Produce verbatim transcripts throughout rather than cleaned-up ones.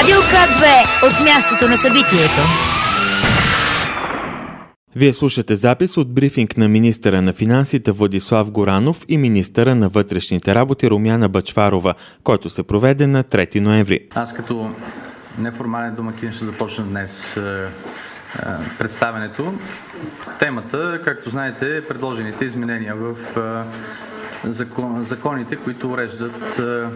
Радио К две от мястото на събитието. Вие слушате запис от брифинг на министъра на финансите Владислав Горанов и министъра на вътрешните работи Румяна Бъчварова, който се проведе на трети ноември. Аз като неформален домакин ще започна днес е, е, представянето. Темата, както знаете, е предложените изменения в е, закон, законите, които уреждат е,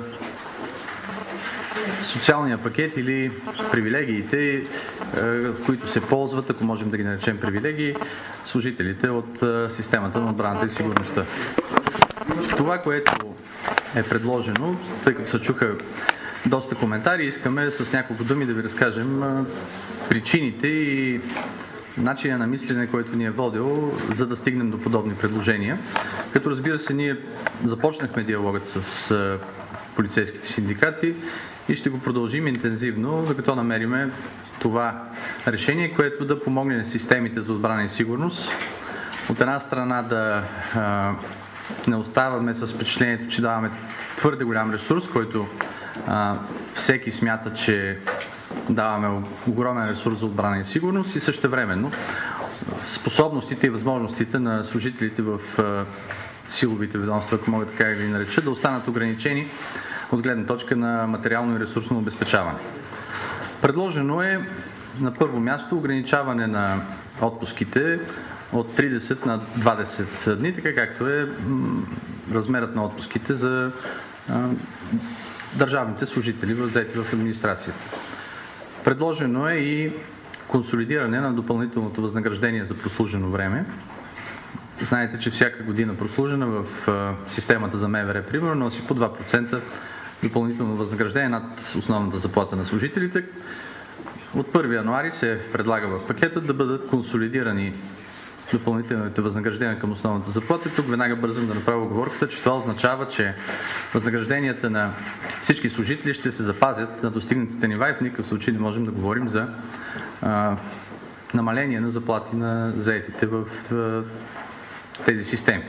социалния пакет или привилегиите, които се ползват, ако можем да ги наречем привилегии, служителите от системата на отбраната и сигурността. Това, което е предложено, тъй като се чуха доста коментари, искаме с няколко думи да ви разкажем причините и начина на мислене, който ни е водил, за да стигнем до подобни предложения. Като разбира се, ние започнахме диалогът с полицейските синдикати и ще го продължим интензивно, докато намериме това решение, което да помогне на системите за отбрана и сигурност. От една страна да а, не оставаме с впечатлението, че даваме твърде голям ресурс, който а, всеки смята, че даваме огромен ресурс за отбрана и сигурност и същевременно способностите и възможностите на служителите в а, силовите ведомства, ако мога така да ги нареча, да останат ограничени от гледна точка на материално и ресурсно обезпечаване. Предложено е на първо място ограничаване на отпуските от тридесет на двадесет дни, така както е м- размерът на отпуските за а, държавните служители, взети в администрацията. Предложено е и консолидиране на допълнителното възнаграждение за прослужено време. Знаете, че всяка година прослужена в а, системата за МВР, примерно, носи по два процента допълнително възнаграждение над основната заплата на служителите. От първи януари се предлага в пакета да бъдат консолидирани допълнителните възнаграждения към основната заплата. Тук веднага бързам да направя оговорката, че това означава, че възнагражденията на всички служители ще се запазят на достигнатите нива и в никакъв случай не можем да говорим за а, намаление на заплати на заетите в, в тези системи.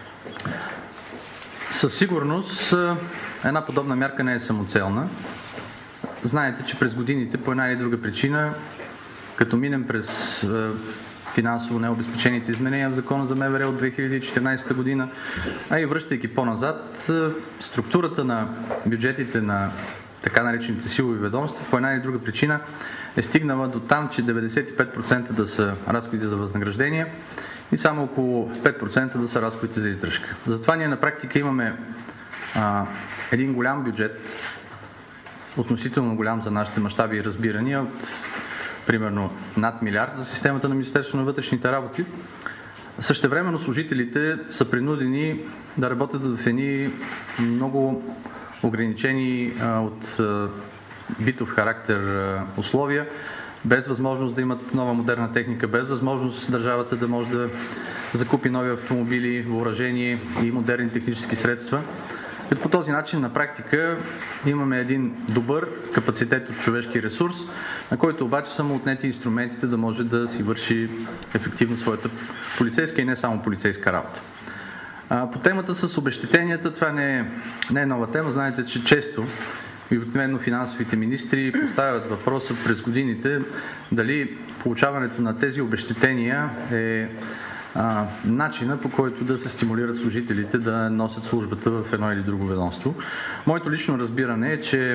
Със сигурност една подобна мярка не е самоцелна. Знаете, че през годините по една или друга причина, като минем през е, финансово необезпечените изменения в Закона за МВР от две хиляди и четиринадесета година, а и връщайки по-назад, е, структурата на бюджетите на така наречените силови ведомства по една или друга причина е стигнала до там, че деветдесет и пет процента да са разходите за възнаграждения и само около пет процента да са разходите за издръжка. Затова ние на практика имаме а, един голям бюджет, относително голям за нашите мащаби и разбирания, от примерно над милиард за системата на Министерството на вътрешните работи. Същевременно служителите са принудени да работят в едни много ограничени а, от а, битов характер а, условия, без възможност да имат нова модерна техника, без възможност държавата да може да закупи нови автомобили, въоръжение и модерни технически средства. По този начин на практика имаме един добър капацитет от човешки ресурс, на който обаче са му отнети инструментите да може да си върши ефективно своята полицейска и не само полицейска работа. По темата с обезщетенията, това не е, не е нова тема. Знаете, че често и обикновено финансовите министри поставят въпроса през годините дали получаването на тези обезщетения е а, начина, по който да се стимулират служителите да носят службата в едно или друго ведомство. Моето лично разбиране е, че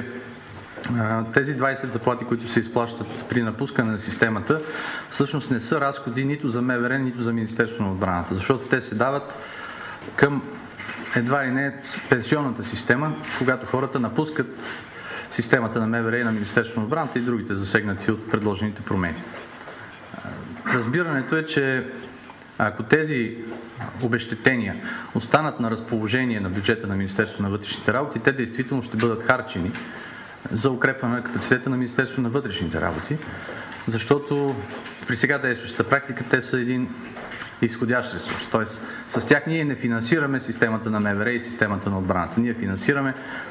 а, тези двадесет заплати, които се изплащат при напускане на системата, всъщност не са разходи нито за МВР, нито за Министерството на отбраната, защото те се дават към едва ли не пенсионната система, когато хората напускат системата на МВР и на Министерството на отбраната и другите засегнати от предложените промени. Разбирането е, че ако тези обезщетения останат на разположение на бюджета на Министерството на вътрешните работи, те действително ще бъдат харчени за укрепване на капацитета на Министерството на вътрешните работи, защото при сега действащата практика те са един изходящ ресурс. Тоест, с тях ние не финансираме системата на МВР и системата на отбраната. Ние финансираме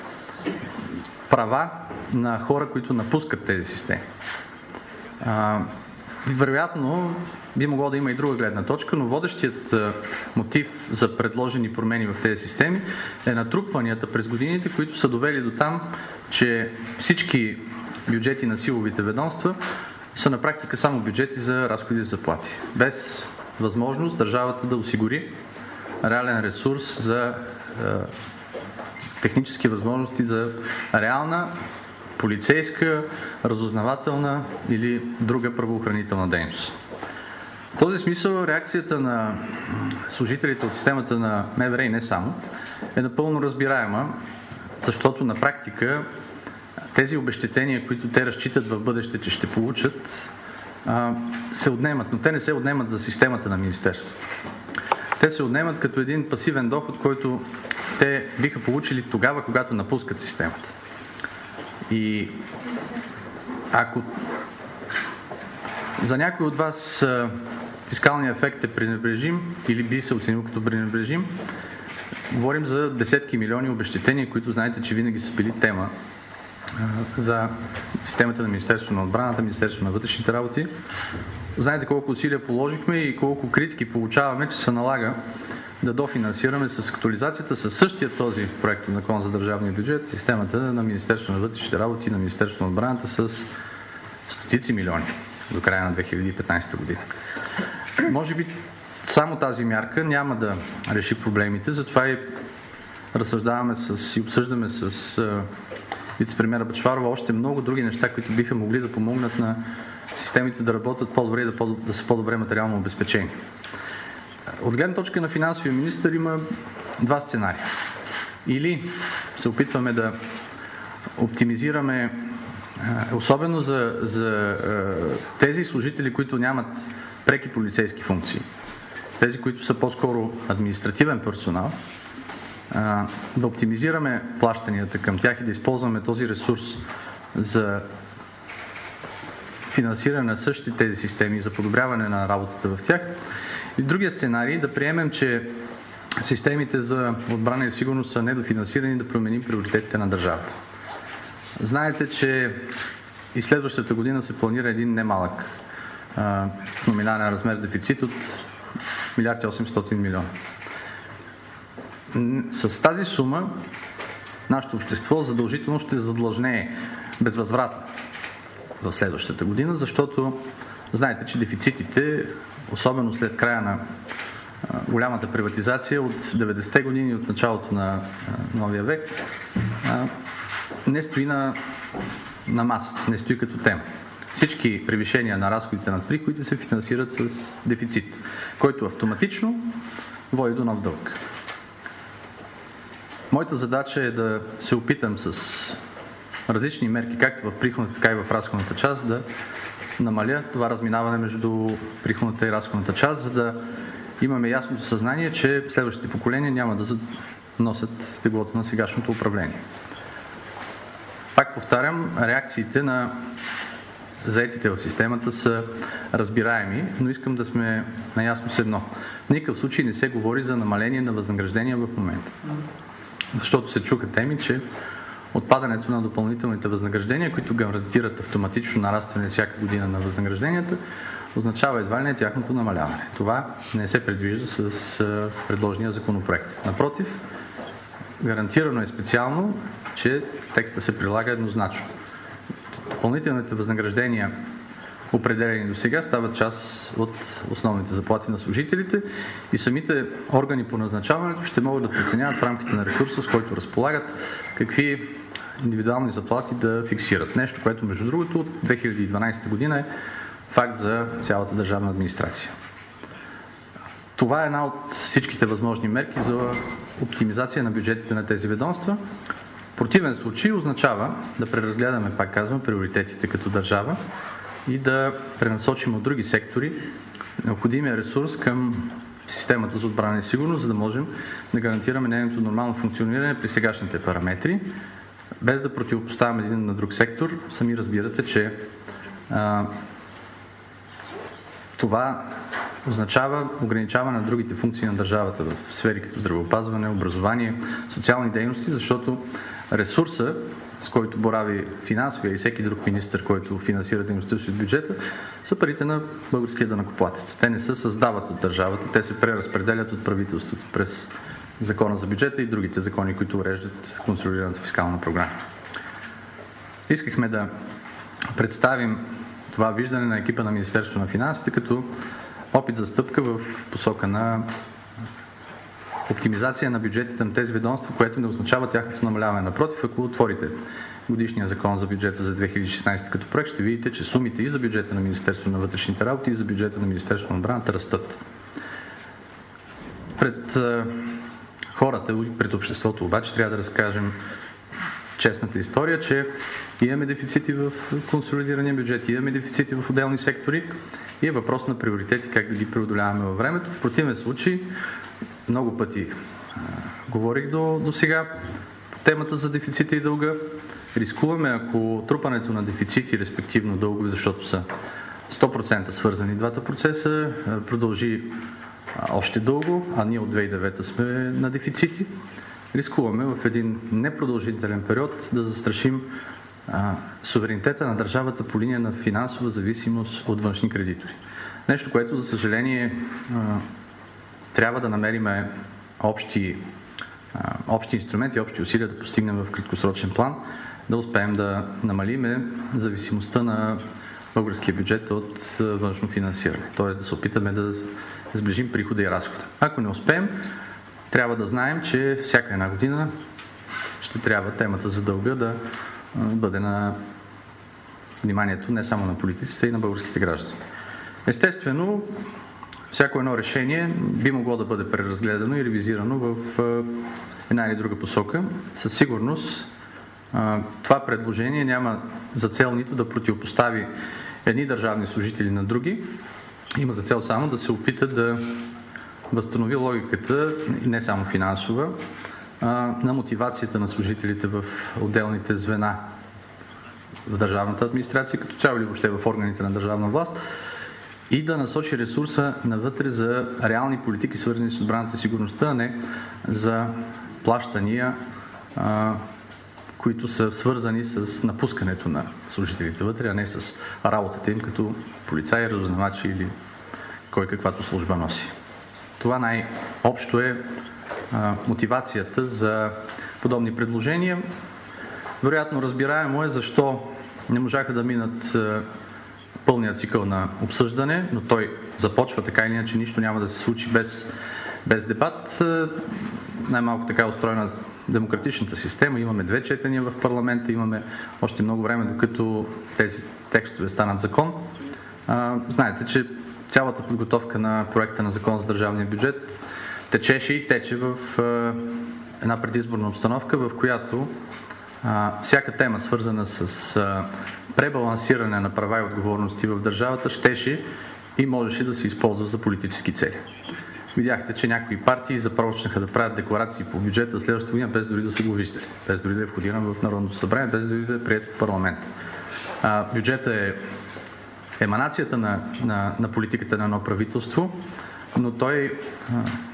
права на хора, които напускат тези системи. А, вероятно, би могло да има и друга гледна точка, но водещият мотив за предложени промени в тези системи е натрупванията през годините, които са довели до там, че всички бюджети на силовите ведомства са на практика само бюджети за разходи за заплати, без възможност държавата да осигури реален ресурс за е, технически възможности за реална полицейска, разузнавателна или друга правоохранителна дейност. В този смисъл реакцията на служителите от системата на МВР и не само е напълно разбираема, защото на практика тези обезщетения, които те разчитат в бъдеще, че ще получат, се отнемат, но те не се отнемат за системата на Министерството. Те се отнемат като един пасивен доход, който те биха получили тогава, когато напускат системата. И ако за някой от вас фискалният ефект е пренебрежим или би се оценил като пренебрежим, говорим за десетки милиони обезщетения, които знаете, че винаги са били тема за системата на Министерството на отбраната, Министерството на вътрешните работи. Знаете колко усилия положихме и колко критики получаваме, че се налага да дофинансираме с актуализацията със същия този проект на Закон за държавния бюджет системата на Министерството на вътрешните работи и на Министерството на отбраната с стотици милиони до края на две хиляди и петнадесета година. Може би само тази мярка няма да реши проблемите, затова и разсъждаваме с, и обсъждаме с вице-премиера Бъчварова още много други неща, които биха могли да помогнат на системите да работят по-добре и да, по- да са по-добре материално обезпечени. От гледна точка на финансовия министър има два сценария. Или се опитваме да оптимизираме, особено за, за тези служители, които нямат преки полицейски функции, тези, които са по-скоро административен персонал, да оптимизираме плащанията към тях и да използваме този ресурс за финансиране на същите тези системи, за подобряване на работата в тях. И другия сценарий да приемем, че системите за отбрана и сигурност са недофинансирани, да променим приоритетите на държавата. Знаете, че и следващата година се планира един немалък а, номинален размер дефицит от милиард и осемстотин милиона. С тази сума нашето общество задължително ще задлъжнее безвъзвратно в следващата година, защото знаете, че дефицитите, особено след края на а, голямата приватизация от деветдесетте години, от началото на а, новия век, а, не стои на, на масата, не стои като тема. Всички превишения на разходите над приходите се финансират с дефицит, който автоматично води до нов дълг. Моята задача е да се опитам с различни мерки, както в приходната, така и в разходната част, да намаля това разминаване между приходната и разходната част, за да имаме ясното съзнание, че следващите поколения няма да носят теглото на сегашното управление. Пак повтарям, реакциите на заетите в системата са разбираеми, но искам да сме наясно с едно. В никакъв случай не се говори за намаление на възнаграждения в момента. Защото се чуха теми, че отпадането на допълнителните възнаграждения, които гарантират автоматично нарастване всяка година на възнагражденията, означава едва ли не тяхното намаляване. Това не се предвижда с предложения законопроект. Напротив, гарантирано е специално, че текстът се прилага еднозначно. Допълнителните възнаграждения, определени до сега, стават част от основните заплати на служителите и самите органи по назначаването ще могат да преценяват в рамките на ресурса, с който разполагат, какви индивидуални заплати да фиксират. Нещо, което между другото от две хиляди и дванадесета година е факт за цялата държавна администрация. Това е една от всичките възможни мерки за оптимизация на бюджетите на тези ведомства. В противен случай означава да преразгледаме, пак казвам, приоритетите като държава и да пренасочим от други сектори необходимия ресурс към системата за отбрана и сигурност, за да можем да гарантираме нейното нормално функциониране при сегашните параметри, без да противопоставяме един на друг сектор. Сами разбирате, че а, това означава ограничаване на другите функции на държавата в сфери като здравеопазване, образование, социални дейности, защото ресурса, с който борави финансовия и всеки друг министър, който финансира дейността си от бюджета, са парите на българския данъкоплатец. Те не се създават от държавата, те се преразпределят от правителството през Закона за бюджета и другите закони, които уреждат консолидираната фискална програма. Искахме да представим това виждане на екипа на Министерството на финансите като опит за стъпка в посока на оптимизация на бюджетите на тези ведомства, което не означава тяхното намаляване. Напротив, ако отворите годишния закон за бюджета за две хиляди и шестнадесета като проект, ще видите, че сумите и за бюджета на Министерството на вътрешните работи, и за бюджета на Министерството на отбраната растат. Пред е, хората и пред обществото обаче трябва да разкажем честната история, че имаме дефицити в консолидирания бюджет, имаме дефицити в отделни сектори и е въпрос на приоритети как да ги преодоляваме във времето. В противен случай, много пъти а, говорих до, до сега по темата за дефицита и дълга. Рискуваме, ако трупането на дефицити, респективно дългови, защото са сто процента свързани двата процеса, продължи а, още дълго, а ние от две хиляди и девета сме на дефицити, рискуваме в един непродължителен период да застрашим а, суверенитета на държавата по линия на финансова зависимост от външни кредитори. Нещо, което, за съжаление, а, трябва да намерим общи, а, общи инструменти, общи усилия да постигнем в краткосрочен план, да успеем да намалиме зависимостта на българския бюджет от външно финансиране. Т.е. да се опитаме да сближим прихода и разхода. Ако не успеем, трябва да знаем, че всяка една година ще трябва темата за дълга да бъде на вниманието не само на политиците, и на българските граждани. Естествено, всяко едно решение би могло да бъде преразгледано и ревизирано в една или друга посока. Със сигурност това предложение няма за цел нито да противопостави едни държавни служители на други, има за цел само да се опита да възстанови логиката, не само финансова, а, на мотивацията на служителите в отделните звена в държавната администрация, като цяло или въобще в органите на държавна власт, и да насочи ресурса навътре за реални политики, свързани с отбраната и сигурността, а не за плащания, а, които са свързани с напускането на служителите вътре, а не с работата им като полицаи, разузнавачи или кой каквато служба носи. Това най-общо е а, мотивацията за подобни предложения. Вероятно разбираемо е защо не можаха да минат а, пълният цикъл на обсъждане, но той започва така или иначе, нищо няма да се случи без, без дебат. А, най-малко така е устроена демократичната система. Имаме две четения в парламента, имаме още много време, докато тези текстове станат закон. А, знаете, че цялата подготовка на проекта на закон за държавния бюджет течеше и тече в а, една предизборна обстановка, в която а, всяка тема, свързана с а, пребалансиране на права и отговорности в държавата, щеше и можеше да се използва за политически цели. Видяхте, че някои партии започнаха да правят декларации по бюджета следващата година, без дори да са го виждали, без дори да е входиран в Народното събрание, без дори да е приет в парламента. А, бюджета е еманацията на, на, на политиката на едно правителство, но той а,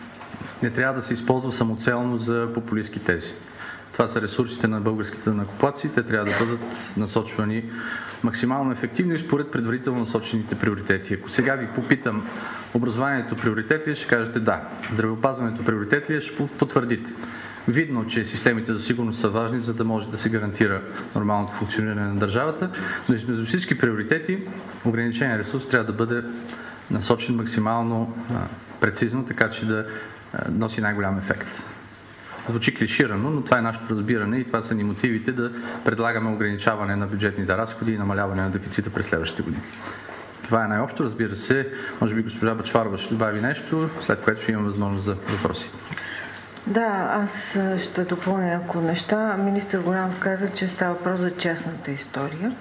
не трябва да се използва самоцелно за популистки тези. Това са ресурсите на българските данъкоплатци, те трябва да бъдат насочвани максимално ефективно и според предварително насочените приоритети. Ако сега ви попитам, образованието приоритет ли е, ще кажете да. Здравеопазването приоритет ли е, ще потвърдите. Видно, че системите за сигурност са важни, за да може да се гарантира нормалното функциониране на държавата, но между всички приоритети ограничения ресурс трябва да бъде насочен максимално а, прецизно, така че да а, носи най-голям ефект. Звучи клиширано, но това е нашето разбиране и това са ни мотивите да предлагаме ограничаване на бюджетните разходи и намаляване на дефицита през следващите години. Това е най-общо, разбира се. Може би госпожа Бъчварова ще добави нещо, след което ще имаме възможност за въпроси. Да, аз ще допълня няколко неща. Министър Горанов каза, че става въпрос за частната история.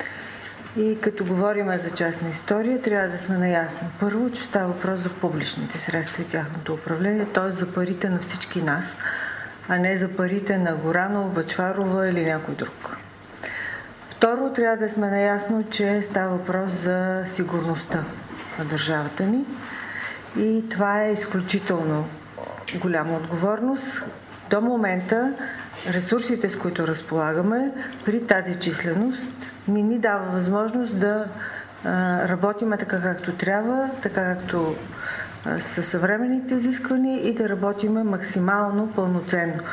И като говорим за частна история, трябва да сме наясно. Първо, че става въпрос за публичните средства и тяхното управление, т.е. за парите на всички нас, а не за парите на Горанов, Бъчварова или някой друг. Второ, трябва да сме наясно, че става въпрос за сигурността на държавата ни и това е изключително голяма отговорност. До момента ресурсите, с които разполагаме, при тази численост ни ни дава възможност да а, работиме така както трябва, така както а, са съвременните изисквания и да работиме максимално пълноценно.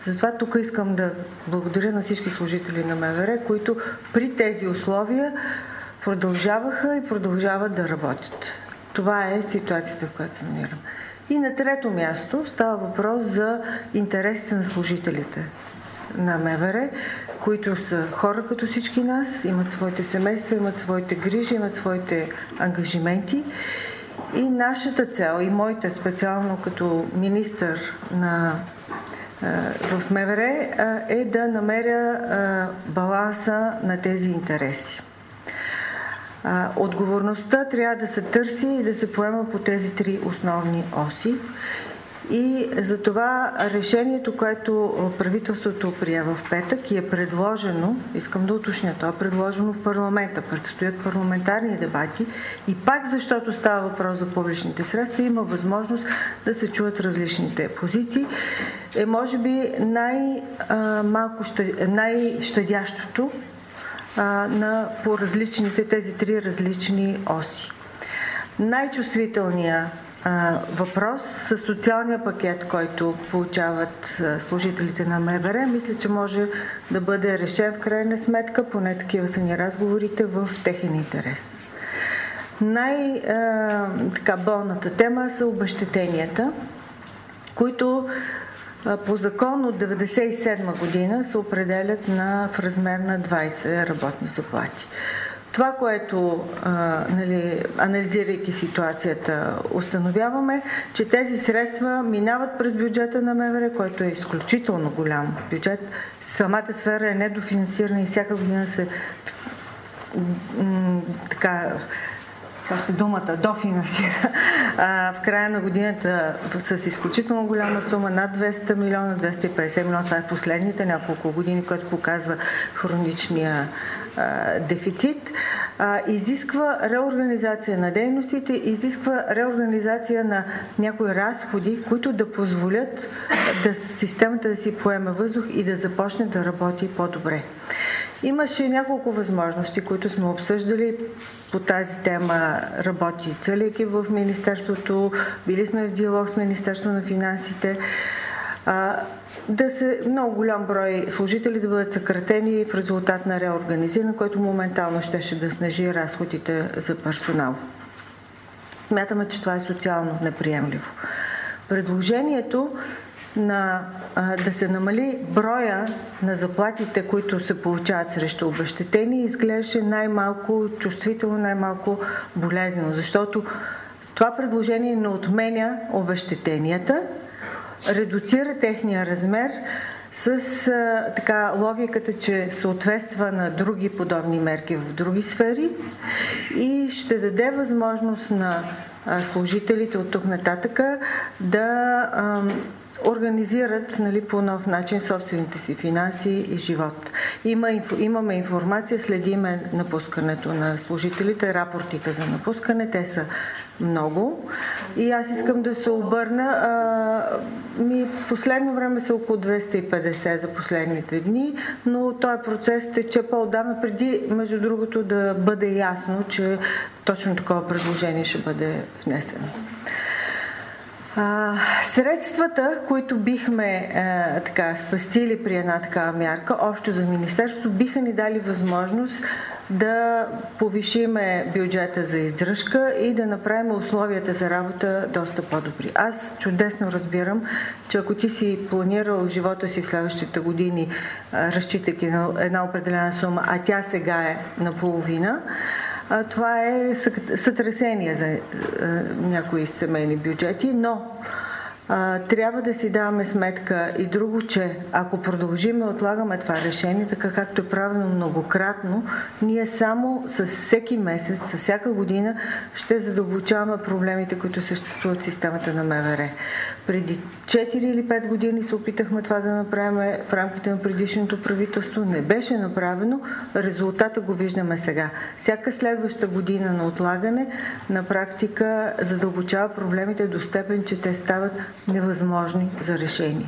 Затова тук искам да благодаря на всички служители на МВР, които при тези условия продължаваха и продължават да работят. Това е ситуацията, в която се намирам. И на трето място става въпрос за интересите на служителите на МВР, които са хора като всички нас, имат своите семейства, имат своите грижи, имат своите ангажименти. И нашата цел, и моята специално като министър на, в МВР, е да намеря баланса на тези интереси. Отговорността трябва да се търси и да се поема по тези три основни оси. И за това решението, което правителството прие в петък и е предложено, искам да уточня, то е предложено в парламента, предстоят парламентарни дебати и пак защото става въпрос за публичните средства, има възможност да се чуят различните позиции. Е може би най-малко, най-щадящото на, по различните, тези три различни оси. Най-чувствителният въпрос с социалния пакет, който получават служителите на МВР, мисля, че може да бъде решен в крайна сметка, поне такива са ни разговорите, в техен интерес. Най-болната тема са обезщетенията, които по закон от деветдесет и седма година се определят на, в размер на двайсет работни заплати. Това, което, а, нали, анализирайки ситуацията, установяваме, че тези средства минават през бюджета на МВР, който е изключително голям бюджет. Самата сфера е недофинансирана и всяка година се м- така, както думата, дофинансира. А, в края на годината с изключително голяма сума, над двеста милиона, двеста и петдесет милиона, това е последните няколко години, което показва хроничния а, дефицит, а, изисква реорганизация на дейностите, изисква реорганизация на някои разходи, които да позволят да системата да си поеме въздух и да започне да работи по-добре. Имаше няколко възможности, които сме обсъждали по тази тема. Работи целият екип в Министерството, били сме в диалог с Министерството на финансите. А, да се много голям брой служители да бъдат съкратени в резултат на реорганизиране, който моментално щеше да снижи разходите за персонал. Смятаме, че това е социално неприемливо. Предложението на, а, да се намали броя на заплатите, които се получават срещу обезщетение, изглеждаше най-малко чувствително, най-малко болезнено, защото това предложение не отменя обезщетенията, редуцира техния размер с а, така, логиката, че съответства на други подобни мерки в други сфери и ще даде възможност на а, служителите от тук нататъка да а, организират, нали, по нов начин собствените си финанси и живот. Има, имаме информация, следиме напускането на служителите, рапортите за напускане, те са много. И аз искам да се обърна. А, ми последно време са около двеста и петдесет за последните дни, но този процес тече по-отдавна, преди, между другото, да бъде ясно, че точно такова предложение ще бъде внесено. А, средствата, които бихме а, така, спастили при една такава мярка, общо за Министерството, биха ни дали възможност да повишиме бюджета за издръжка и да направим условията за работа доста по-добри. Аз чудесно разбирам, че ако ти си планирал живота си в следващите години, а, разчитайки на една определена сума, а тя сега е наполовина, А, това е сътресение за а, някои семейни бюджети, но а, трябва да си даваме сметка и друго, че ако продължим и отлагаме това решение, така както е правено многократно, ние само с всеки месец, с всяка година ще задълбочаваме проблемите, които съществуват в системата на МВР. Преди четири или пет години се опитахме това да направим в рамките на предишното правителство. Не беше направено. Резултата го виждаме сега. Всяка следваща година на отлагане на практика задълбочава проблемите до степен, че те стават невъзможни за решение.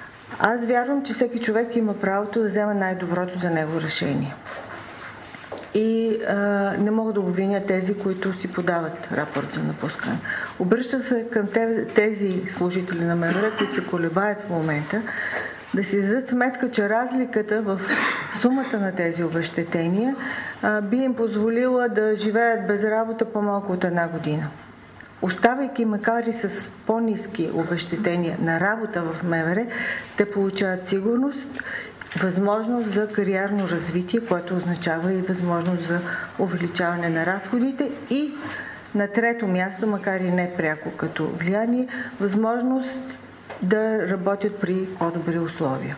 Аз вярвам, че всеки човек има правото да вземе най-доброто за него решение. и а, не мога да обвиня тези, които си подават рапорт за напускане. Обръща се към тези служители на МВР, които се колебаят в момента, да си дадат сметка, че разликата в сумата на тези обезщетения а, би им позволила да живеят без работа по-малко от една година. Оставайки макар и с по-ниски обезщетения на работа в МВР, те получават сигурност, възможност за кариерно развитие, което означава и възможност за увеличаване на разходите и на трето място, макар и не пряко като влияние, възможност да работят при по-добри условия.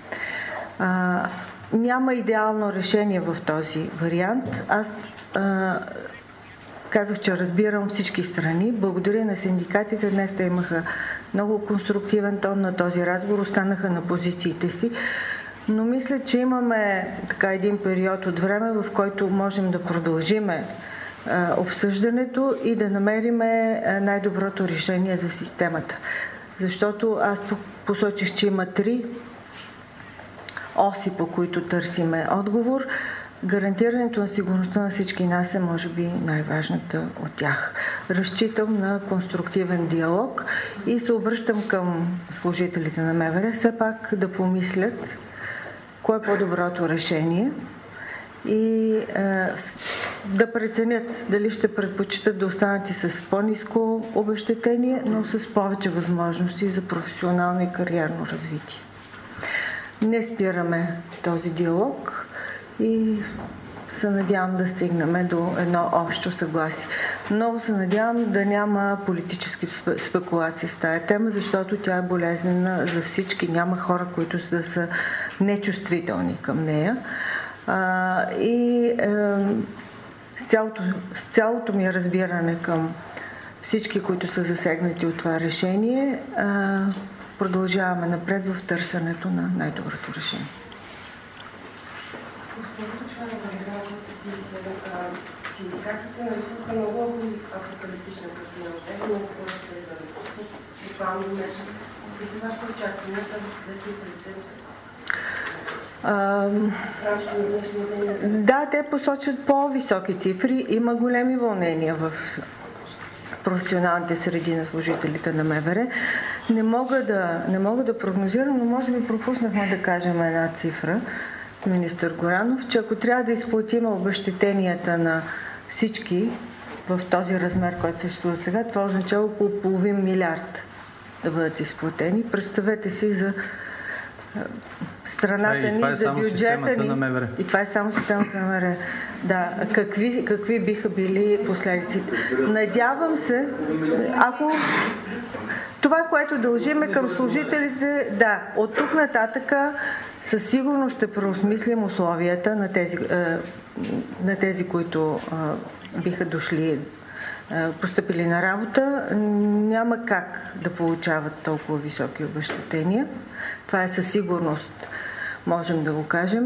А, няма идеално решение в този вариант. Аз а, казах, че разбирам всички страни. Благодаря на синдикатите. Днес те имаха много конструктивен тон на този разговор, останаха на позициите си. Но мисля, че имаме така един период от време, в който можем да продължиме а, обсъждането и да намериме най-доброто решение за системата. Защото аз посочих, че има три оси, по които търсиме отговор. Гарантирането на сигурността на всички нас е, може би, най-важната от тях. Разчитам на конструктивен диалог и се обръщам към служителите на МВР все пак да помислят кое е по-доброто решение и е, да преценят дали ще предпочитат да останат и с по-ниско обезщетение, но с повече възможности за професионално и кариерно развитие. Не спираме този диалог и се надявам да стигнем до едно общо съгласие. Много се надявам да няма политически спекулации с тая тема, защото тя е болезнена за всички. Няма хора, които да са нечувствителни към нея. А, и е, с, цялото, с цялото ми разбиране към всички, които са засегнати от това решение, а, продължаваме напред в търсенето на най-доброто решение. Синдикатите нарисуваха много апокалиптична картина от него, много по-разпределено. Буквално нещо. Какви са вашите очаквания към двеста и петдесет? Да, те посочат по-високи цифри. Има големи вълнения в професионалните среди на служителите на МВР. Не мога да, не мога да прогнозирам, но може би пропуснахме да кажем една цифра, министър Горанов, че ако трябва да изплатим обезщетенията на всички в този размер, който съществува сега, това означава около половин милиард да бъдат изплатени. Представете си за страната ни, ни, за бюджета ни. И това е само системата на МВР. Да, какви, какви биха били последиците? Надявам се, ако това, което дължиме към служителите, да, от тук нататъка със сигурност ще преосмислим условията на тези, на тези които биха дошли, постъпили на работа. Няма как да получават толкова високи обезщетения. Това е със сигурност, можем да го кажем.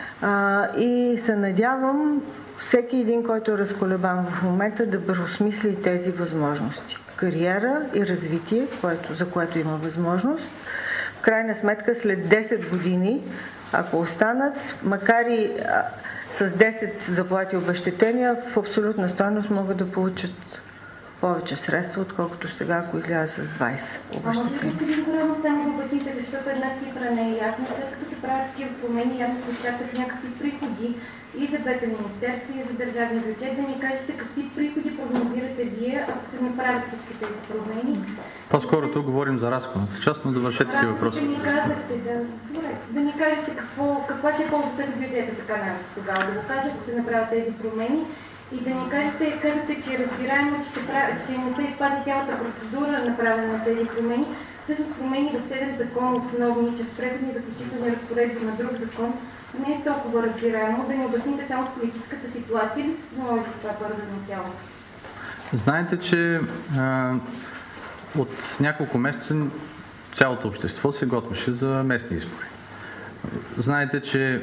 И се надявам всеки един, който е разколебан в момента, да преосмисли тези възможности. Кариера и развитие, което, за което има възможност. В крайна сметка, след десет години, ако останат, макар и а, с десет заплати обезщетения, в абсолютна стойност могат да получат повече средства, отколкото сега, ако изляза с двайсет обезщетения. А може ли да голямо само да обясните, защото една цифра не е ясна, след като се правят такива промени, ясно се очакват някакви приходи и за двете министерства, и за държавния бюджет, да ни кажете какви приходи прогнозирате вие, ако се направят всички тези промени? По-скоро тук говорим за разходната част, но довършете си въпроса. Да ни казахте, да, добре, да ни кажете какво, каква ще е ползата за бюджета, така нарече тогава, да го кажете, ако се направят тези промени и да ни кажете, казвате, че е разбираемо, че, се прави, че не се изпази цялата процедура, направена на тези промени, всъщност промени в седем закона основни, че в преходни заключителни разпоредби на друг закон, не е толкова разбираемо, да ни обясните само с политическата ситуация или се наложи това бързано цяло? Знаете, че а, от няколко месеца цялото общество се готвеше за местни избори. Знаете, че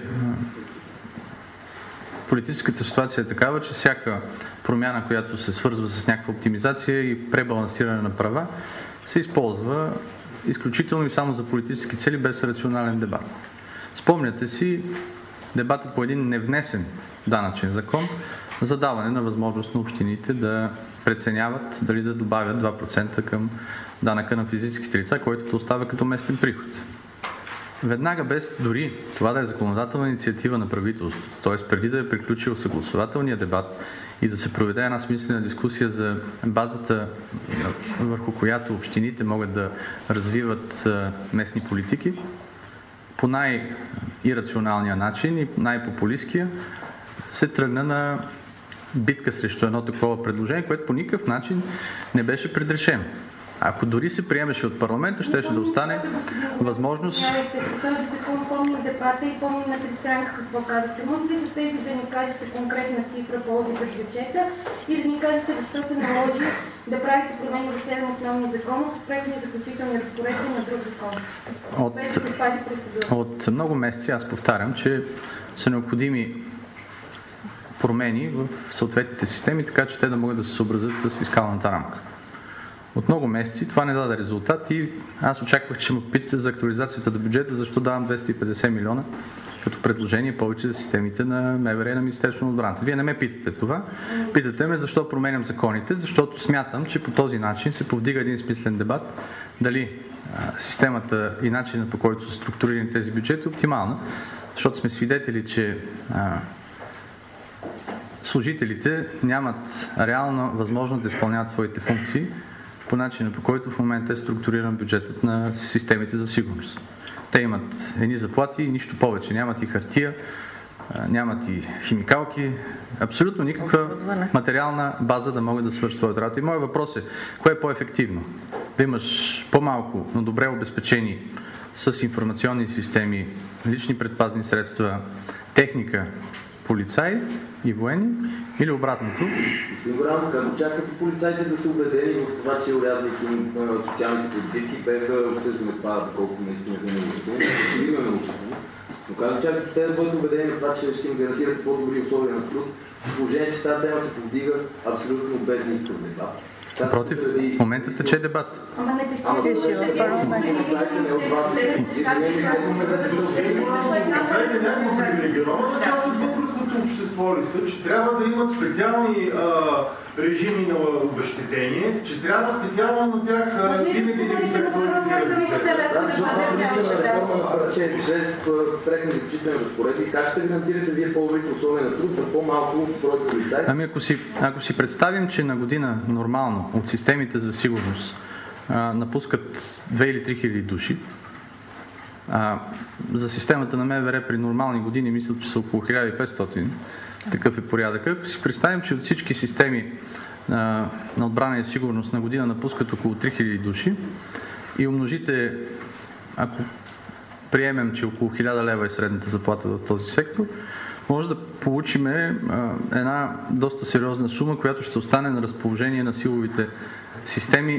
политическата ситуация е такава, че всяка промяна, която се свързва с някаква оптимизация и пребалансиране на права, се използва изключително и само за политически цели, без рационален дебат. Спомняте си дебата по един невнесен данъчен закон за даване на възможност на общините да преценяват дали да добавят два процента към данъка на физическите лица, който да остава като местен приход. Веднага без дори това да е законодателна инициатива на правителството, т.е. преди да е приключил съгласувателния дебат и да се проведе една смислена дискусия за базата, върху която общините могат да развиват местни политики, по най-ирационалния начин и най-популистския се тръгна на битка срещу едно такова предложение, което по никакъв начин не беше предрешено. Ако дори се приемеше от парламента, щеше да остане възможност... Този закон помни дебата и помни на тристранка какво казахте. Може ли за тези да ни кажете конкретна цифра ползи за бюджета и да ни кажете защо се наложи да правите промени в седем основни закона с преходни и заключителни разпоредби на друг закон? От, от много месеци аз повтарям, че са необходими промени в съответните системи, така че те да могат да се съобразят с фискалната рамка. От много месеци това не даде резултат и аз очаквах, че ме питате за актуализацията на бюджета, защо давам двеста и петдесет милиона като предложение повече за системите на МВР и на Министерството на отбраната. Вие не ме питате това. Питате ме защо променям законите, защото смятам, че по този начин се повдига един смислен дебат дали а, системата и начинът, по който са структурирани тези бюджети е оптимална, защото сме свидетели, че а, служителите нямат реална възможност да изпълняват своите функции по начина, по който в момента е структуриран бюджетът на системите за сигурност. Те имат едни заплати и нищо повече. Нямат и хартия, нямат и химикалки, абсолютно никаква материална база да могат да свършат своята работа. И моят въпрос е, кое е по-ефективно? Да имаш по-малко, но добре обезпечени с информационни системи, лични предпазни средства, техника, полицаи и военни, или обратното? Господин Горанов, как очаквате полицаите да са убедени в това, че урязвайки социалните политики, без да обсъждаме това, колко наистина е научително, че има научително, но как очаквате те да бъдат убедени в това, че ще им гарантират по-добри условия на труд, в положение, че тази тема се повдига абсолютно без никакъв дебат? Напротив, в момента тече дебат. Ама не тече дебат. Полицаите не от вас. Общество ли са, че трябва да имат специални а, режими на обезщетение, че трябва специално на тях а, винаги да ги се актуализира бюджета. Защото реформа на парче, чрез преходни и заключителни разпоредби, как ще гарантирате вие по-добрите условия на труд за по-малко брой полицаи? Ами ако си, ако си представим, че на година нормално от системите за сигурност а, напускат две или три хиляди души, А, за системата на МВР при нормални години мисля, че са около хиляда и петстотин. Такъв е порядък. Ако си представим, че от всички системи а, на отбрана и сигурност на година напускат около три хиляди души и умножите, ако приемем, че около хиляда лева е средната заплата в този сектор, може да получим а, една доста сериозна сума, която ще остане на разположение на силовите системи,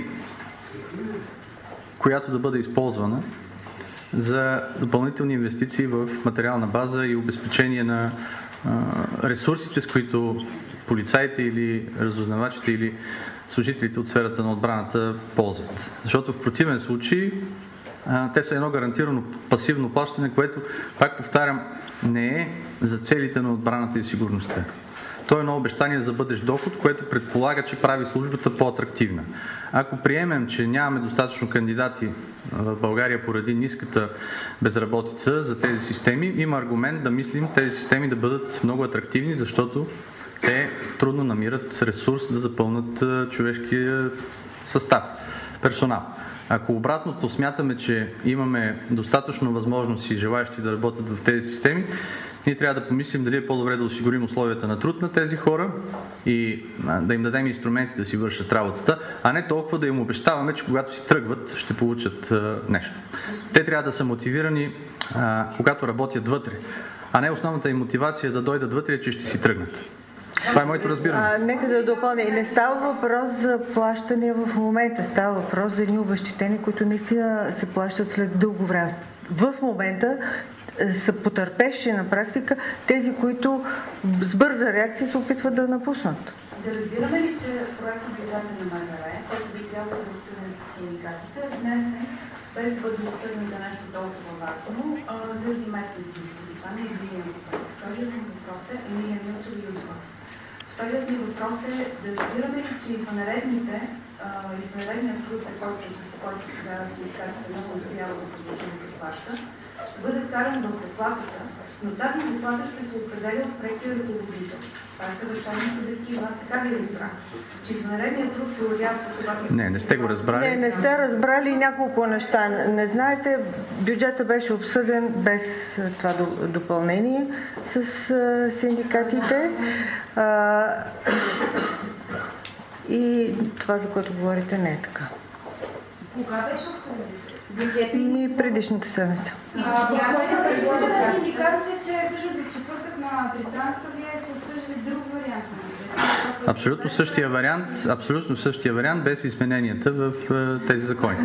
която да бъде използвана за допълнителни инвестиции в материална база и обезпечение на а, ресурсите, с които полицаите или разузнавачите или служителите от сферата на отбраната ползват. Защото в противен случай а, те са едно гарантирано пасивно плащане, което, пак повтарям, не е за целите на отбраната и сигурността. То е едно обещание за бъдещ доход, което предполага, че прави службата по-атрактивна. Ако приемем, че нямаме достатъчно кандидати в България поради ниската безработица за тези системи, има аргумент да мислим тези системи да бъдат много атрактивни, защото те трудно намират ресурс да запълнат човешкия състав, персонал. Ако обратното смятаме, че имаме достатъчно възможности и желаящи да работят в тези системи, ние трябва да помислим дали е по-добре да осигурим условията на труд на тези хора и да им дадем инструменти да си вършат работата, а не толкова да им обещаваме, че когато си тръгват, ще получат а, нещо. Те трябва да са мотивирани, а, когато работят вътре, а не основната им мотивация да дойдат вътре, че ще си тръгнат. Това е моето разбиране. А, нека да допълня. И не става въпрос за плащане в момента. Става въпрос за едни обезщетения, които наистина се плащат след дълго време. В момента са потърпевши на практика тези, които с бърза реакция се опитват да напуснат. Да разбираме ли, че проектът бюджета на МВР, който би трябвало да бъде обсъден с синдикатите, е внесен без да бъде обсъден за нещо толкова важно, заради местните избори? Това не е винаги. Първият ми въпрос е, Емилия Милчева и Юзова. Вторият ми въпрос е да разбираме ли, че извънредните, извънредният труд, който тогава синдикатите много настояват да продължи да се плаща, ще бъде вкаран в заплатата, но тази заплата ще се определя от прекия ръководител. Това е съвършено субективно. Аз така ви разбрах, че извънредният труд се урязва когато... Не, не сте го разбрали. Не, не сте разбрали няколко неща. Не знаете, бюджета беше обсъден без това допълнение с синдикатите. А, и това, за което говорите, не е така. Кога беше обсъден? Ми предишната седмица. А, това е да синдикатите, че също до четвъртък на тристранството вие сте обсъждали друг вариант. Абсолютно същия вариант, абсолютно същия вариант без измененията в тези закони.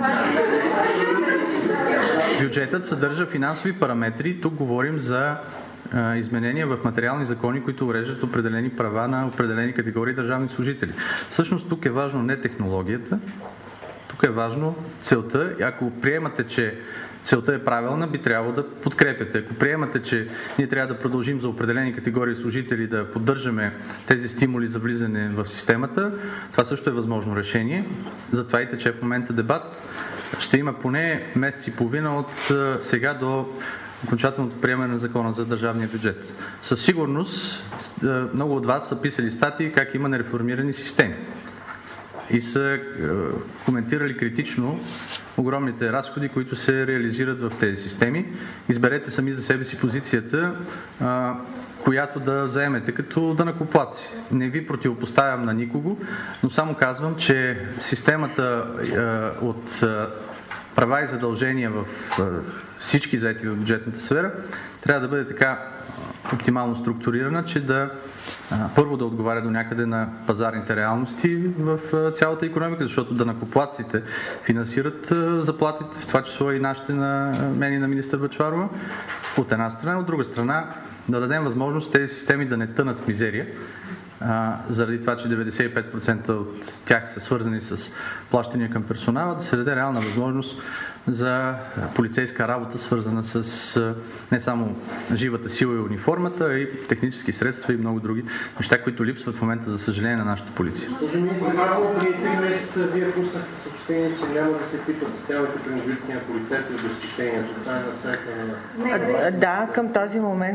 Бюджетът съдържа финансови параметри. Тук говорим за изменения в материални закони, които уреждат определени права на определени категории държавни служители. Всъщност тук е важно не технологията, тук е важно целта. Ако приемате, че целта е правилна, би трябвало да подкрепяте. Ако приемате, че ние трябва да продължим за определени категории служители да поддържаме тези стимули за влизане в системата, това също е възможно решение. Затова и тече в момента дебат. Ще има поне месец и половина от сега до окончателното приемане на закона за държавния бюджет. Със сигурност много от вас са писали статии как има нереформирани системи и са е, коментирали критично огромните разходи, които се реализират в тези системи. Изберете сами за себе си позицията, е, която да заемете като данъкоплатци. Не ви противопоставям на никого, но само казвам, че системата е, от е, права и задължения в е, всички заети в бюджетната сфера трябва да бъде така оптимално структурирана, че да първо да отговаря до някъде на пазарните реалности в цялата икономика, защото данъкоплатците финансират заплатите, в това число и нашите на мен и на министър Бъчварова, от една страна, от друга страна да дадем възможност тези системи да не тънат в мизерия, а, заради това, че деветдесет и пет процента от тях са свързани с плащания към персонала, да се даде реална възможност за полицейска работа, свързана с не само живата сила и униформата, а и технически средства и много други неща, които липсват в момента, за съжаление, на нашата полиция. Може би само преди три месеца вие пуснахте съобщение, че няма да се пипат социалните принудителни на полицейите и обезщетението. Това е на сайта на... Да, към този момент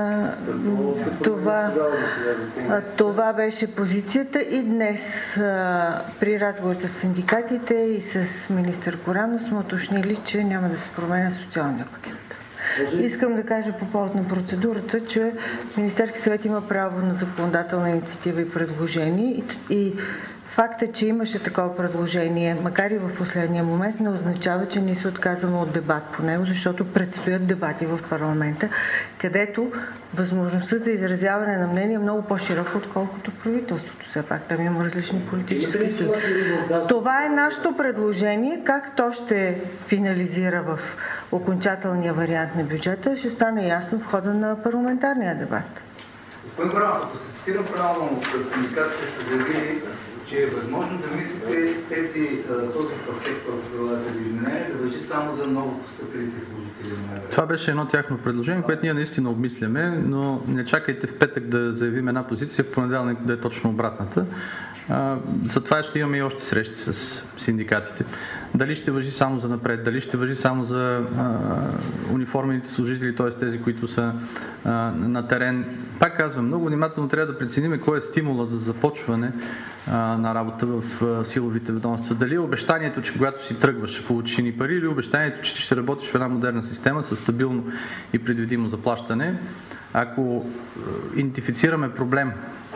това, това беше позицията и днес при разговорите с синдикатите и с министър Горанов сме уточнили, че няма да се променя социалния пакет. Искам да кажа по повод на процедурата, че Министерски съвет има право на законодателна инициатива и предложение и факта, че имаше такова предложение, макар и в последния момент, не означава, че ние се отказваме от дебат по него, защото предстоят дебати в парламента, където възможността за изразяване на мнение е много по-широка, отколкото правителството. Все пак там има различни политически сили. Това е нашето предложение. Как то ще финализира в окончателния вариант на бюджета, ще стане ясно в хода на парламентарния дебат. Господин Горанов, ако се цитирам правилно, от синдикатите сте заявили, че е възможно да мислите тези, този пакет за изменение да важи само за ново постъпилите служители на МВР. Това беше едно тяхно предложение, което ние наистина обмисляме, но не чакайте в петък да заявим една позиция, в понеделник да е точно обратната. Затова ще имаме и още срещи с синдикатите. Дали ще важи само за напред, дали ще важи само за а, униформените служители, т.е. тези, които са а, на терен. Пак казвам, много внимателно трябва да преценим кой е стимула за започване а, на работа в а, силовите ведомства. Дали е обещанието, че когато си тръгваш ще получиш ни пари, или обещанието, че ще работиш в една модерна система с стабилно и предвидимо заплащане. Ако а, идентифицираме проблем,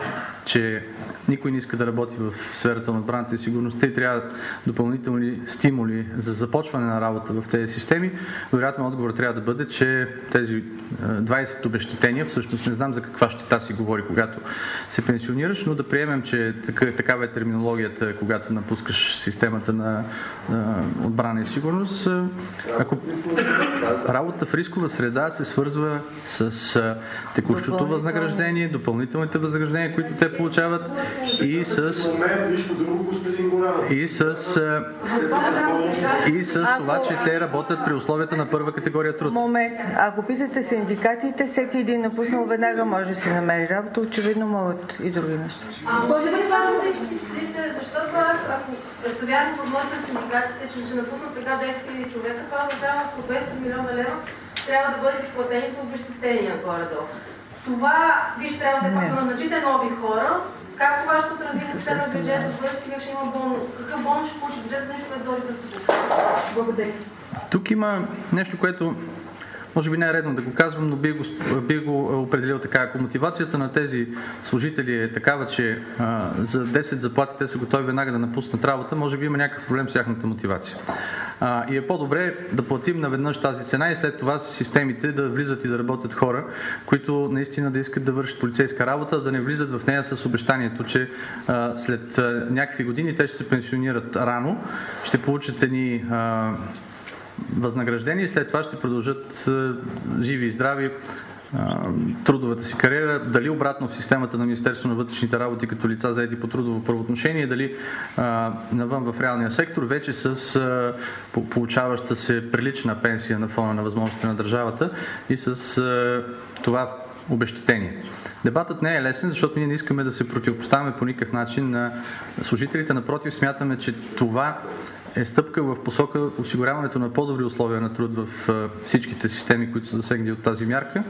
че никой не иска да работи в сферата на отбраната и сигурността и трябва допълнителни стимули за започване на работа в тези системи, вероятно отговор трябва да бъде, че тези двайсет обезщетения, всъщност не знам за каква щета си говори, когато се пенсионираш, но да приемем, че такава е терминологията, когато напускаш системата на, на отбрана и сигурност. Ако работа в рискова среда се свързва с текущото възнаграждение, допълнителните възнаграждения, които те получават и с и с и с това, че те работят при условията на първа категория труд. Момент. Ако питате синдикатите, всеки един напуснал веднага може да си намери работа. Очевидно могат и други неща. А може би важно да изчислите, защото аз, ако представявам формулите на синдикатите, че ще напуснат сега десет хиляди човека, това означава по двеста милиона лева трябва да бъдат изплатени с обезщетения горе-долу. Това, виж, трябва все пак да назначите нови хора. Как това ще се отрази въобще на бюджета? Бъдещия ще има бонус. Какъв бонус ще получи бюджет? Нещо, което Зори за това. Благодаря. Тук има нещо, което може би не е редно да го казвам, но би го, би го определил така. Ако мотивацията на тези служители е такава, че а, за десет заплати те са готови веднага да напуснат работа, може би има някакъв проблем с тяхната мотивация. А, и е по-добре да платим наведнъж тази цена и след това с системите да влизат и да работят хора, които наистина да искат да вършат полицейска работа, да не влизат в нея с обещанието, че а, след а, някакви години те ще се пенсионират рано, ще получат едни а, възнаграждение и след това ще продължат а, живи и здрави а, трудовата си кариера, дали обратно в системата на Министерството на вътрешните работи като лица заети по трудово правоотношение, дали а, навън в реалния сектор, вече с а, получаваща се прилична пенсия на фона на възможностите на държавата и с а, това обезщетение. Дебатът не е лесен, защото ние не искаме да се противопоставяме по никакъв начин на служителите. Напротив, смятаме, че това е стъпка в посока осигуряването на по-добри условия на труд в всичките системи, които са засегнати от тази мярка.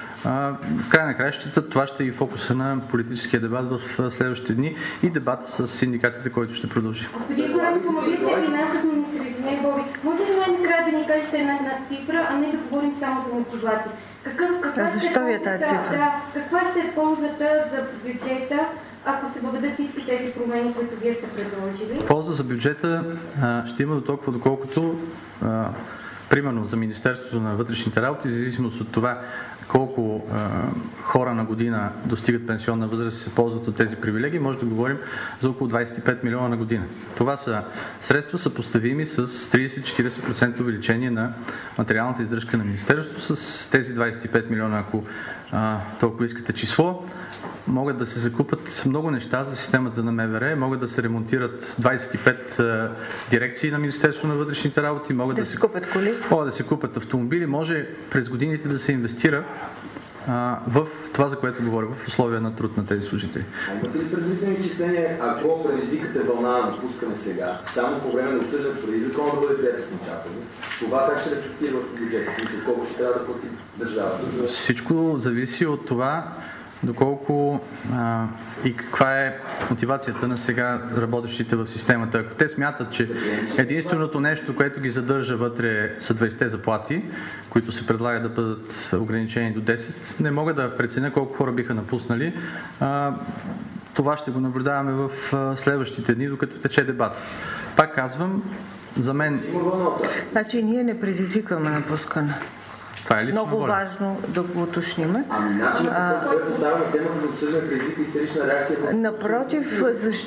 В край на краищата това ще е и фокуса на политическия дебат в следващите дни и дебата с синдикатите, който ще продължи. Господин Горанов, помогите ли нас с министрите Боби? Може ли най-накрая да ни кажете една, една цифра, а не да говорим само за мотивация? Какъв, каква защо ви е тази цифра? Да, каква ще е ползата за бюджета, ако се въведат всички тези промени, които вие сте предложили? Полза за бюджета а, ще има до толкова, доколкото а, примерно за Министерството на вътрешните работи, в зависимост от това колко а, хора на година достигат пенсионна възраст и се ползват от тези привилегии, може да говорим за около двадесет и пет милиона на година. Това са средства съпоставими с тридесет до четиридесет процента увеличение на материалната издръжка на Министерството. С тези двадесет и пет милиона, ако а, толкова искате число, могат да се закупат много неща за системата на МВР, могат да се ремонтират двадесет и пет а, дирекции на Министерството на вътрешните работи, могат да, да се купят коли, могат да се купят автомобили, може през годините да се инвестира а, в това, за което говоря, в условия на труд на тези служители. Имате ли предвидени изчисления, ако предизвикате вълна на напускане сега, само по време на обсъждането преди закона да бъде прият окончателно, това как ще рефлектира в бюджета? Колко ще трябва да плати държавата? Всичко зависи от това доколко а, и каква е мотивацията на сега работещите в системата. Ако те смятат, че единственото нещо, което ги задържа вътре са двадесет заплати, които се предлага да бъдат ограничени до десет, не мога да преценя колко хора биха напуснали. А, това ще го наблюдаваме в а, следващите дни, докато тече дебат. Пак казвам, за мен... Значи ние не предизвикваме напускане. Това е много воля. Важно да го уточним. Ами начинът, по който поставяме темата за обсъждане предизвика истерична реакция. Напротив,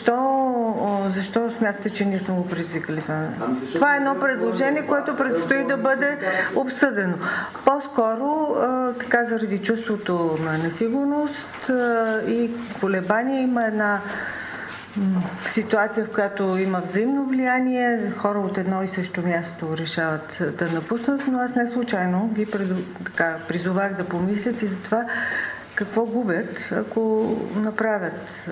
защо, защо смятате, че ние сме го предизвикали това? Ами това е едно предложение, което предстои да бъде обсъдено. По-скоро, така заради чувството на несигурност и колебание, има една ситуация, в която има взаимно влияние, хора от едно и също място решават да напуснат, но аз не случайно ги преду, така, призовах да помислят и за това какво губят, ако направят.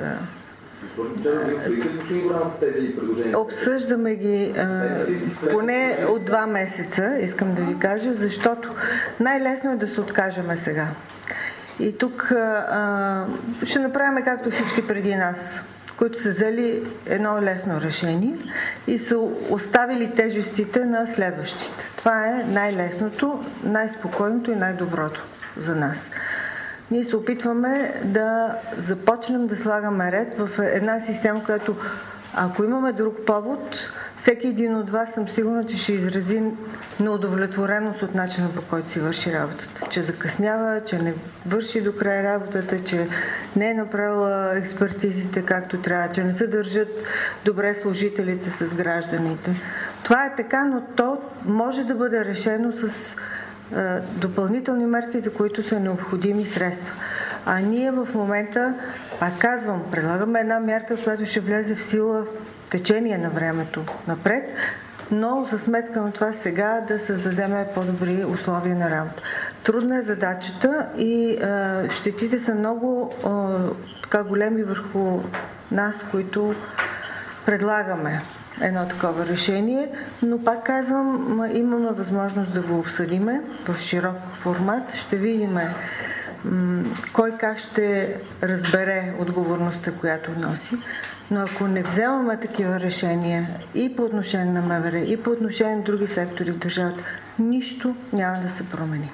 Обсъждаме ги а, поне от два месеца, искам да ви кажа, защото най-лесно е да се откажеме сега. И тук а, ще направим както всички преди нас, които са взели едно лесно решение и са оставили тежестите на следващите. Това е най-лесното, най-спокойното и най-доброто за нас. Ние се опитваме да започнем да слагаме ред в една система, която, ако имаме друг повод, всеки един от вас съм сигурна, че ще изрази неудовлетвореност от начина, по който си върши работата. Че закъснява, че не върши до край работата, че не е направила експертизите както трябва, че не се държат добре служителите с гражданите. Това е така, но то може да бъде решено с е, допълнителни мерки, за които са необходими средства. А ние в момента, пак казвам, предлагаме една мярка, която ще влезе в сила в течение на времето напред, но за сметка на това сега да създадем по-добри условия на работа. Трудна е задачата и а, щетите са много а, така големи върху нас, които предлагаме едно такова решение, но пак казвам, имаме възможност да го обсъдиме в широк формат. Ще видим м- кой как ще разбере отговорността, която носи. Но ако не вземаме такива решения и по отношение на МВР, и по отношение на други сектори в държавата, нищо няма да се промени.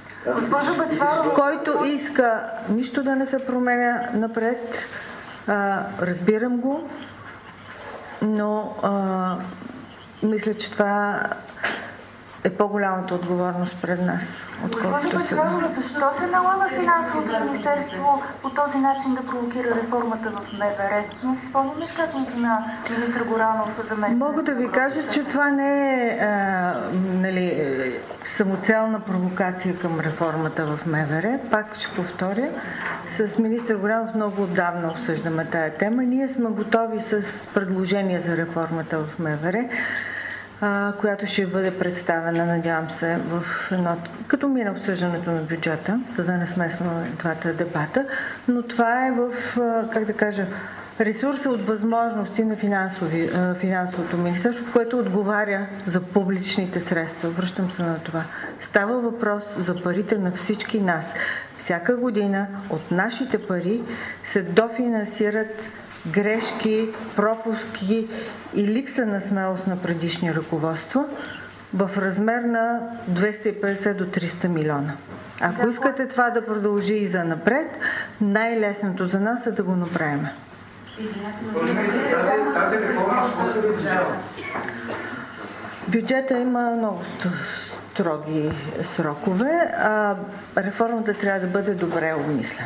Който иска нищо да не се променя напред, а, разбирам го, но а, мисля, че това е по-голямата отговорност пред нас, отколкото сега. Защо се налага финансовото министерство по този начин да провокира реформата в МВР? Но си спомняме изказването на министър Горанов за мен. Мога да ви кажа, че това не е а, нали, самоцелна провокация към реформата в МВР. Пак ще повторя. С министър Горанов много отдавна обсъждаме тая тема. Ние сме готови с предложения за реформата в МВР, която ще бъде представена, надявам се, в едно, като мине обсъждането на бюджета, за да не смесваме двата дебата, но това е в, как да кажа, ресурса от възможности на финансови, финансовото министерство, което отговаря за публичните средства. Връщам се на това. Става въпрос за парите на всички нас. Всяка година от нашите пари се дофинансират грешки, пропуски и липса на смелост на предишни ръководства в размер на двеста и петдесет до триста милиона. Ако искате това да продължи и за напред, най-лесното за нас е да го направим. Тази реформа ще се различава. Бюджета има много строги срокове, а реформата трябва да бъде добре обмислена.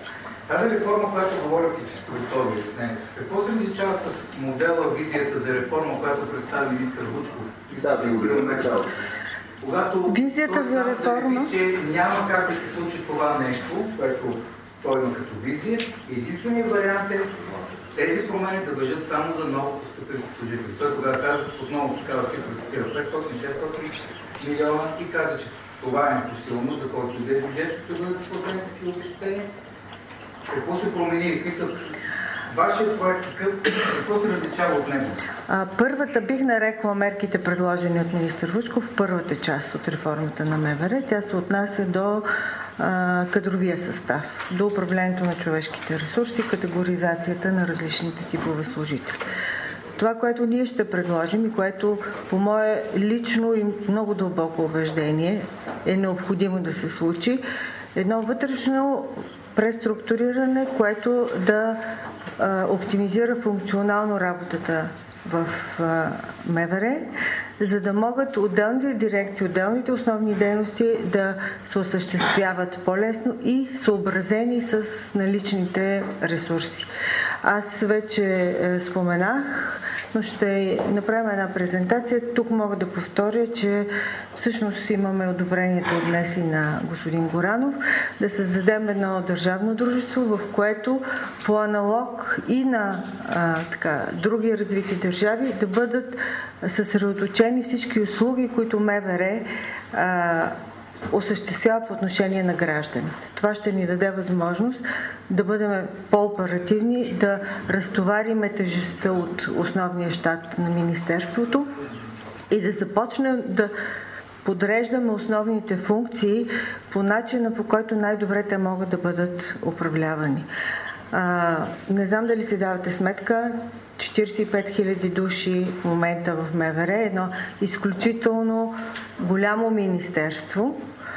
Тази реформа, която говорите, че сте готови с нея, какво се различава с модела, визията за реформа, която представи министър Вучков? Да, ви го начало. Когато визията за реформа, че няма как да се случи това нещо, което той има като визия, единственият вариант е тези промени да важат само за ново постъпилите служители. Той кога каза, отново такава цифра цитира петстотин до шестстотин милиона и каза, че това е непосилно, за който иде бюджет, да бъдат изплатени такива обезщетения. Какво се промени? В смисъл, вашият проект какво се различава от него? А, първата бих нарекла мерките, предложени от министър Вучков, първата част от реформата на МВР. Тя се отнася до а, кадровия състав, до управлението на човешките ресурси, категоризацията на различните типове служители. Това, което ние ще предложим и което по мое лично и много дълбоко убеждение е необходимо да се случи, едно вътрешно преструктуриране, което да а, оптимизира функционално работата в а, МВР, за да могат отделните дирекции, отделните основни дейности да се осъществяват по-лесно и съобразени с наличните ресурси. Аз вече е, споменах, но ще направим една презентация. Тук мога да повторя, че всъщност имаме одобрението днес и на господин Горанов да създадем едно държавно дружество, в което по аналог и на а, така, други развити държави да бъдат съсредоточени всички услуги, които МВР а, осъществява по отношение на гражданите. Това ще ни даде възможност да бъдем по-оперативни, да разтовариме тежестта от основния щат на Министерството и да започнем да подреждаме основните функции по начина, по който най-добре те могат да бъдат управлявани. А, не знам дали си давате сметка, четиридесет и пет хиляди души в момента в МВР, едно изключително голямо министерство,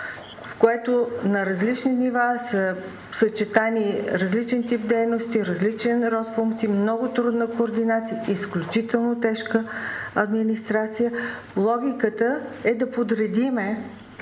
в което на различни нива са съчетани различен тип дейности, различен род функции, много трудна координация, изключително тежка администрация. Логиката е да подредиме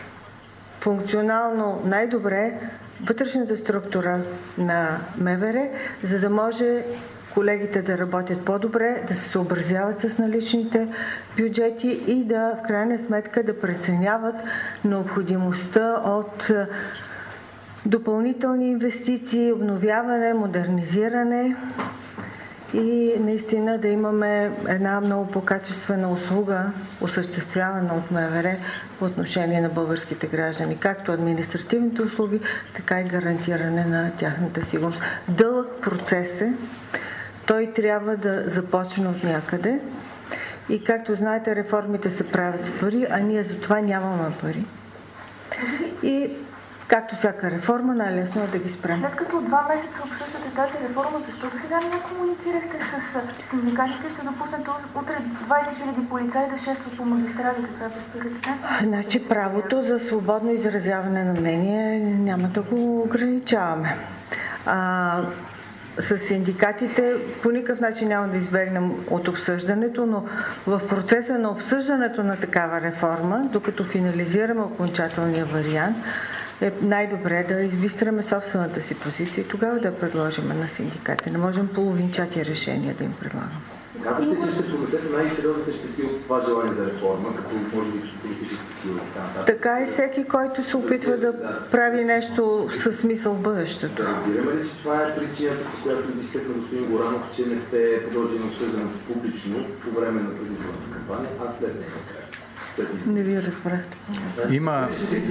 функционално най-добре вътрешната структура на МВР, за да може колегите да работят по-добре, да се съобразяват с наличните бюджети и да в крайна сметка да преценяват необходимостта от допълнителни инвестиции, обновяване, модернизиране и наистина да имаме една много по-качествена услуга, осъществявана от МВР по отношение на българските граждани, както административните услуги, така и гарантиране на тяхната сигурност. Дълъг процес е, той трябва да започне от някъде и както знаете, реформите се правят с пари, а ние за това нямаме пари. И както всяка реформа, най-лесно е да ги спрем. След като два месеца обсъждате тази реформа, защо до сега не комуникирахте с синдикатите, ще допуснете утре двайсет хиляди полицаи да шестват по магистралите? Значи правото за свободно изразяване на мнение няма да го ограничаваме. А, с синдикатите по никакъв начин няма да избегнем от обсъждането, но в процеса на обсъждането на такава реформа, докато финализираме окончателния вариант, е най-добре да избистраме собствената си позиция и тогава да я предложим на синдикатите. Не можем половинчати решения да им предлагаме. Казвате, че ще понесете най-сериозните щети от това желание за реформа, като може би политически сили. Така и всеки, който се опитва да прави нещо със смисъл в бъдещето. Разбираме ли, че това е причината, по която изтъкна господин Горанов, че не сте продължили обсъждането публично по време на предизборната кампания, а след нея? Не ви разбрахте. Има...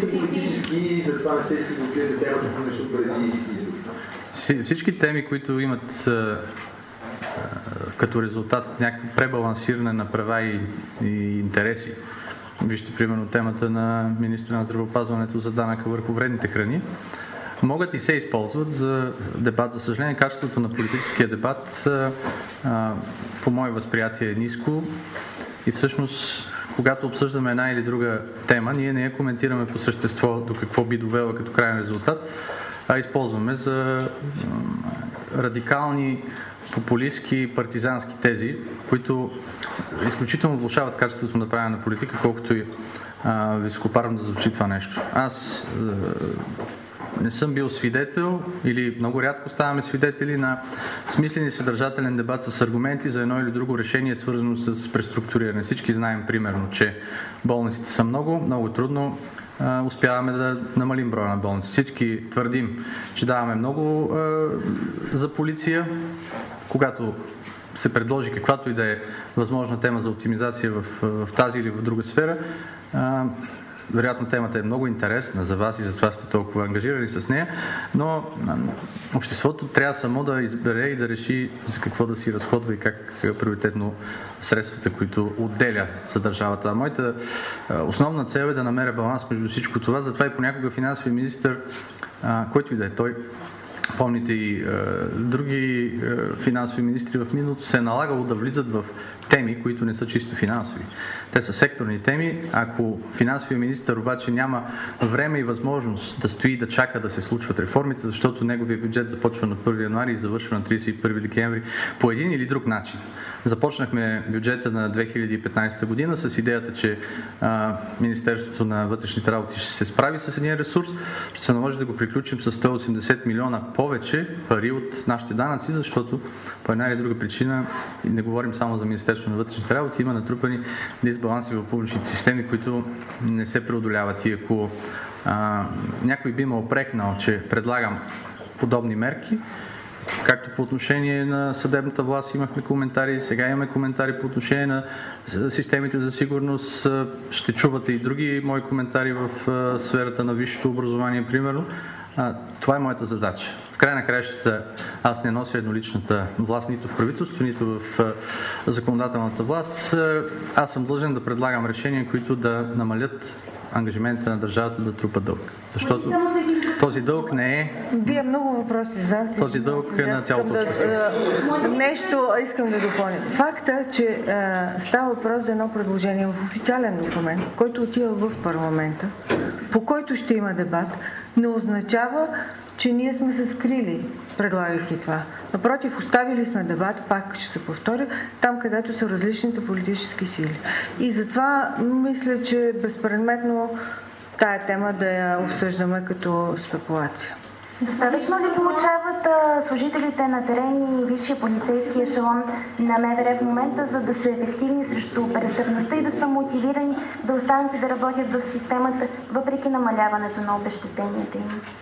Всички теми, които имат като резултат някакво пребалансиране на права и, и интереси. Вижте, примерно, темата на министра на здравеопазването за данъка върху вредните храни. Могат и се използват за дебат. За съжаление, качеството на политическия дебат по мое възприятие е ниско и всъщност когато обсъждаме една или друга тема, ние не я коментираме по същество до какво би довела като крайен резултат, а използваме за радикални, популистски, партизански тези, които изключително влошават качеството на правене на политика, колкото и а, високопарно да звучи това нещо. Аз а, не съм бил свидетел или много рядко ставаме свидетели на смислен и съдържателен дебат с аргументи за едно или друго решение, свързано с преструктуриране. Всички знаем, примерно, че болниците са много, много трудно а, успяваме да намалим броя на болници. Всички твърдим, че даваме много а, за полиция. Когато се предложи каквато и да е възможна тема за оптимизация в, в тази или в друга сфера, а, вероятно темата е много интересна за вас и затова сте толкова ангажирани с нея, но обществото трябва само да избере и да реши за какво да си разходва и как приоритетно средствата, които отделя за държавата. А моята основна цел е да намеря баланс между всичко това, затова и понякога финансовия министър, който и да е той, помните и е, други е, финансови министри в миналото, се е налагало да влизат в теми, които не са чисто финансови. Те са секторни теми. Ако финансовия министър обаче няма време и възможност да стои и да чака да се случват реформите, защото неговия бюджет започва на първи януари и завършва на тридесет и първи декември по един или друг начин. Започнахме бюджета на две хиляди и петнадесета година с идеята, че а, Министерството на вътрешните работи ще се справи с един ресурс, ще се наложи да го приключим с сто и осемдесет милиона повече пари от нашите данъци, защото по една или друга причина, не говорим само за Министерството на вътрешните работи, има натрупани дисбаланси в публичните системи, които не се преодоляват. И ако а, някой би ме опрекнал, че предлагам подобни мерки, както по отношение на съдебната власт имахме коментари, сега имаме коментари по отношение на системите за сигурност, ще чувате и други мои коментари в сферата на висшето образование, примерно. Това е моята задача. В край на краищата аз не нося едноличната власт нито в правителство, нито в законодателната власт. Аз съм длъжен да предлагам решения, които да намалят ангажимента на държавата да трупа дълг. Защото този дълг не е... Вие много въпроси задавате. Този дълг е на цялото общество. Да, нещо искам да допълня. Факта, че а, става въпрос за едно предложение в официален документ, който отива в парламента, по който ще има дебат, не означава, че ние сме се скрили, предлагайки това. Напротив, оставили сме дебат, пак ще се повторя, там където са различните политически сили. И затова мисля, че е безпредметно тая тема да я обсъждаме като спекулация. Достатъчно ли получават а, служителите на терен и висшия полицейски ешелон на МВР в момента, за да са ефективни срещу престъпността и да са мотивирани да останат и да работят в системата, въпреки намаляването на обезщетенията им?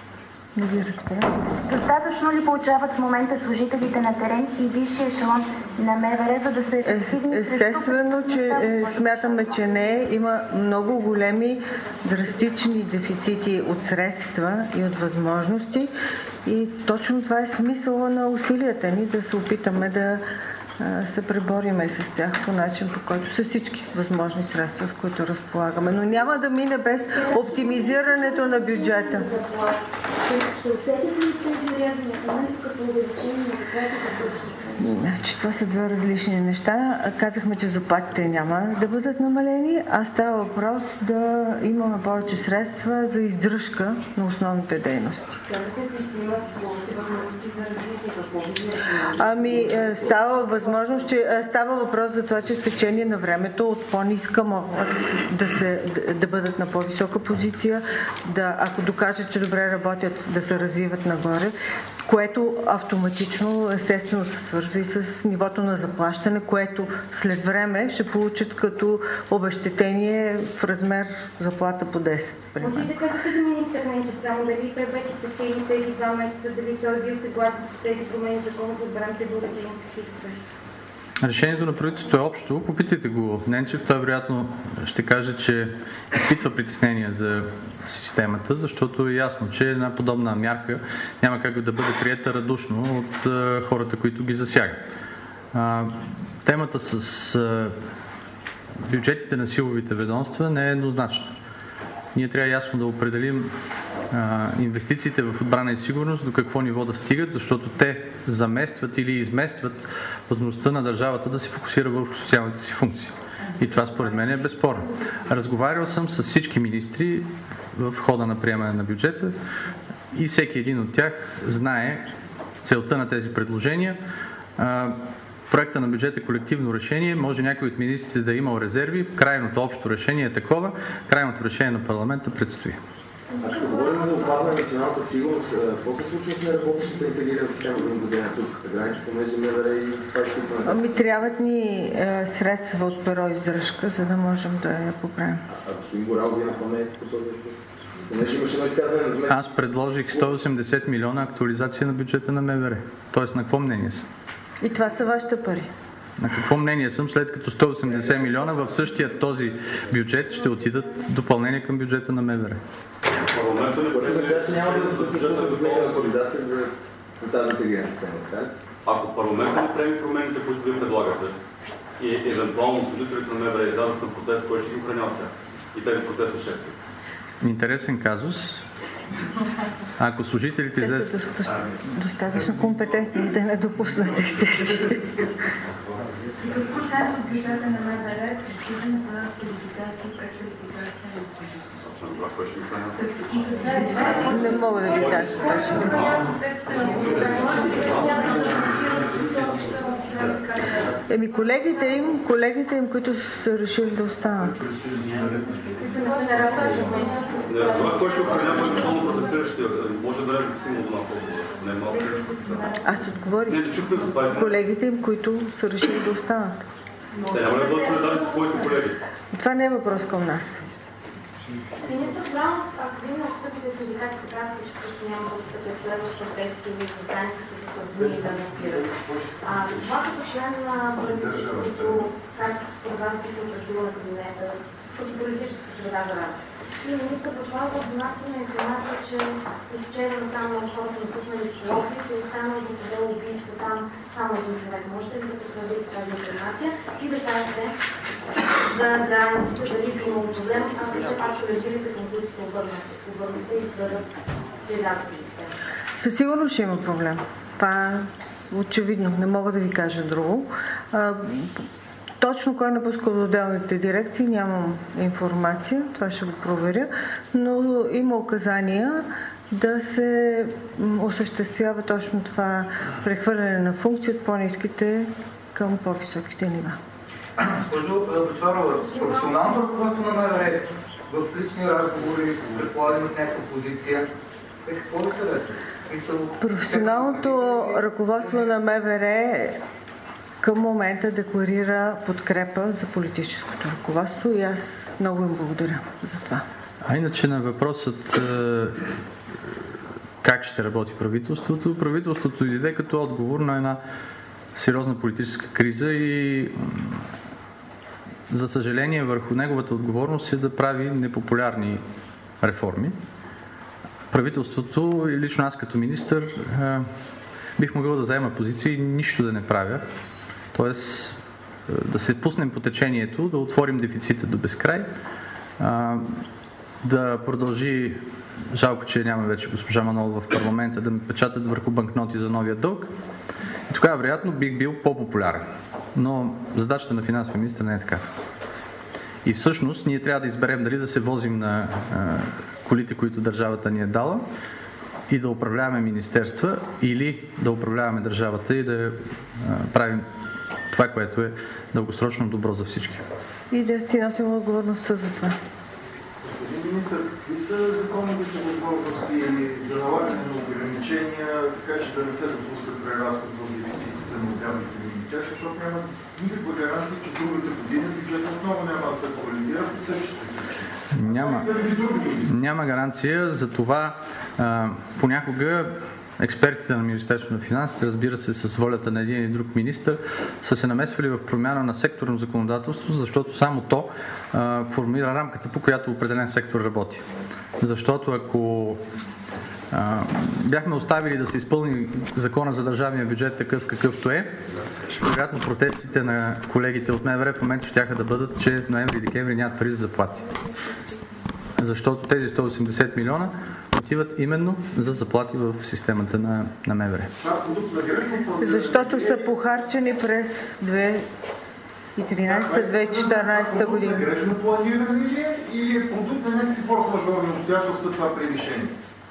Не ви разбира. Достатъчно ли получават в момента служителите на терен и висшия ешелон на МВР, за да са ефективни? Естествено, че е, смятаме, че не. Има много големи драстични дефицити от средства и от възможности и точно това е смисъла на усилията ни, да се опитаме да се пребориме с тях по начин, по който са всички възможни средства, с които разполагаме. Но няма да мине без оптимизирането на бюджета. Ще усетите ли тези урязвания в момента като увеличение на заплати за бъдещето? Значи, това са две различни неща. Казахме, че заплатите няма да бъдат намалени, а става въпрос да имаме повече средства за издръжка на основните дейности. Ами, става възможност, че става въпрос за това, че с течение на времето от по-ниска могат да, се, да, да бъдат на по-висока позиция, да, ако докажат, че добре работят, да се развиват нагоре, което автоматично, естествено, се свързва и с нивото на заплащане, което след време ще получат като обезщетение в размер заплата по десет. Може ли да кажете до министър Ненчев само дали той вече печели тези два месеца, дали той е бил съгласен с тези промени в Закона за отбраната и въоръжените сили? Решението на правителството е общо. Попитайте го Ненчев. Той вероятно ще каже, че изпитва притеснения за системата, защото е ясно, че една подобна мярка няма как да бъде приета радушно от а, хората, които ги засягат. А, темата с а, бюджетите на силовите ведомства не е еднозначна. Ние трябва ясно да определим а, инвестициите в отбрана и сигурност до какво ниво да стигат, защото те заместват или изместват възможността на държавата да се фокусира върху социалните си функции. И това според мен е безспорно. Разговарял съм с всички министри в хода на приемане на бюджета и всеки един от тях знае целта на тези предложения. Проекта на бюджет е колективно решение. Може някой от министрите да е имал резерви. Крайното общо решение е такова. Крайното решение на парламента предстои. Ако говорим за опазване на националната сигурност, какво се случва с неработещата интегрирана система за наблюдение на турската граница, понеже МВР и това изпитване? Ами трябват ни е, средства от перо издръжка, за да можем да я поправим. А господин Горал, вие напълнете по този въпрос? Понеже имаше едно изказване на змея. Аз предложих сто и осемдесет милиона актуализация на бюджета на МВР. Тоест на какво мнение съм? И това са вашите пари. На какво мнение съм, след като сто и осемдесет милиона в същия този бюджет ще отидат допълнение към бюджета на МВР? Парламентът не предвижда, че няма да разпределят допълнителна актуализация за тази интегрирана система, така ли? Ако парламентът не приеме промените, които вие предлагате, и евентуално служителите на МВР излязат на протест, кой ще ги охранява тях? И тези протести шест. Интересен казус. Ако служителите излезат... Те са доста, достатъчно компетентни да не допуснат ексцеси. Какво част от бюджета на МВР е предвиден за квалификация и преквалификация на служителите? Не мога да ви кажа точно. Еми колегите им, колегите им, които са решили да останат. Не разбрах кой ще охранява основно за следващия. Може да е силно до нас. Не е малко тежко. Аз отговорих. Колегите им, които са решили да останат. Те няма ли да бъдат солидарни със своите колеги? Това не е въпрос към нас. Министър Горанов, ако вие не отстъпите синдикатите, казвате, че също няма да отстъпят следващите протести и създаните се с дни да не спират. А това като член на правителството, както според вас би се отразило на кабинета, като политическа среда за работа. И министър Бъчварова донасяме информация, че от вчера само хора са напуснали Пловдив и останали да подело убийство там само един човек. Можете ли да потвърдите тази информация и да кажете за границите, дали би имало проблем, ако все пак са режимите, към които се обърнете и бъдат влизателни системи? Със сигурност ще има проблем. Това очевидно. Не мога да ви кажа друго. Точно кой е напускал до отделните дирекции, нямам информация, това ще го проверя, но има указания да се осъществява точно това прехвърляне на функции от по-ниските към по-високите нива. Госпожо Бъчварова, професионалното ръководство на МВР в лични разговори, предполагам от някаква позиция, какво ви съветва? Професионалното ръководство на МВР към момента декларира подкрепа за политическото ръководство и аз много им благодаря за това. А иначе на въпросът как ще работи правителството. Правителството дойде като отговор на една сериозна политическа криза и за съжаление върху неговата отговорност е да прави непопулярни реформи. Правителството и лично аз като министър бих могъл да заема позиция и нищо да не правя. Тоест да се пуснем по течението, да отворим дефицита до безкрай, да продължи, жалко, че няма вече госпожа Манолова в парламента, да ме печатат върху банкноти за новия дълг. И тогава, вероятно, бих бил по-популярен. Но задачата на финансовия министър не е така. И всъщност ние трябва да изберем дали да се возим на а, колите, които държавата ни е дала и да управляваме министерства, или да управляваме държавата и да а, правим това, което е дългосрочно добро за всички. И да си носим отговорността за това. Господин министър, какви са законовите възможности за налагане на ограничения, така че да не се допускат преразход в дефицитите на отделните министерства, защото няма никаква гаранция, че другата година бюджет отново няма да се актуализира по същите. Няма, няма гаранция за това. А, понякога експертите на Министерството на финансите, разбира се, с волята на един или друг министър, са се намесвали в промяна на секторно законодателство, защото само то а, формира рамката, по която определен сектор работи. Защото ако а, бяхме оставили да се изпълни закона за държавния бюджет такъв какъвто е, вероятно протестите на колегите от МВР в момента щяха да бъдат, че ноември и декември нямат пари за заплати. Защото тези сто и осемдесет милиона отиват именно за заплати в системата на, на МВР. Защото са похарчени през две хиляди и тринадесета - две хиляди и четиринадесета година. Грешно планиране ли е или е продукт на някакви форс-мажорни обстоятелства това превишение?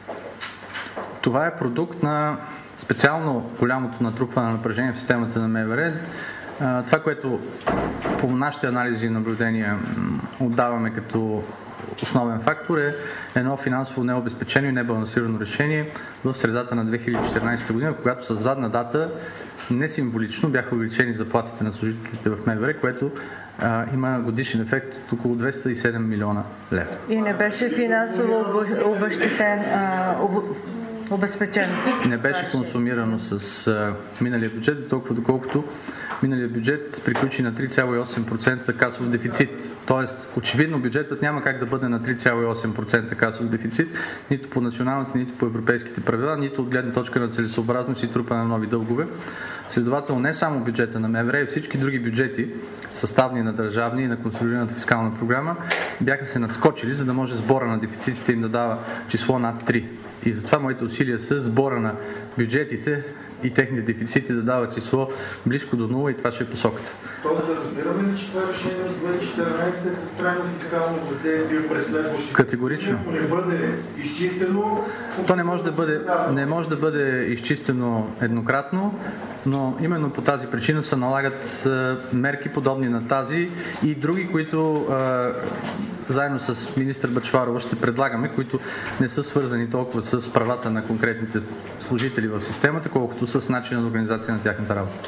Това е продукт на специално голямото натрупване на напрежение в системата на МВР. Това, което по нашите анализи и наблюдения отдаваме като основен фактор, е едно финансово необезпечено и небалансирано решение в средата на две хиляди и четиринадесета година, когато с задна дата несимволично бяха увеличени заплатите на служителите в МВР, което а, има годишен ефект от около двеста и седем милиона лева. И не беше финансово обезпечен, а, об... обезпечен. Не беше консумирано с а, миналия бюджет, толкова доколкото миналия бюджет приключи на три цяло и осем процента касов дефицит. Тоест, очевидно бюджетът няма как да бъде на три цяло и осем процента касов дефицит, нито по националните, нито по европейските правила, нито от гледна точка на целесообразност и трупа на нови дългове. Следователно, не само бюджета на МВР, и всички други бюджети, съставни на държавни и на консолидираната фискална програма, бяха се надскочили, за да може сбора на дефицитите им да дава число над три. И затова моите усилия са сбора на бюджетите и техните дефицити да дава число близко до нула, и това ще е посоката. Тоест да разбираме ли, че това решение от две хиляди и четиринадесета е с трайно фискално въздействие през следващите? Категорично. Ако не бъде изчистено... То не може да бъде, не може да бъде изчистено еднократно, но именно по тази причина се налагат мерки подобни на тази и други, които заедно с министър Бъчварова ще предлагаме, които не са свързани толкова с правата на конкретните служители в системата, колкото с начина на организация на тяхната работа.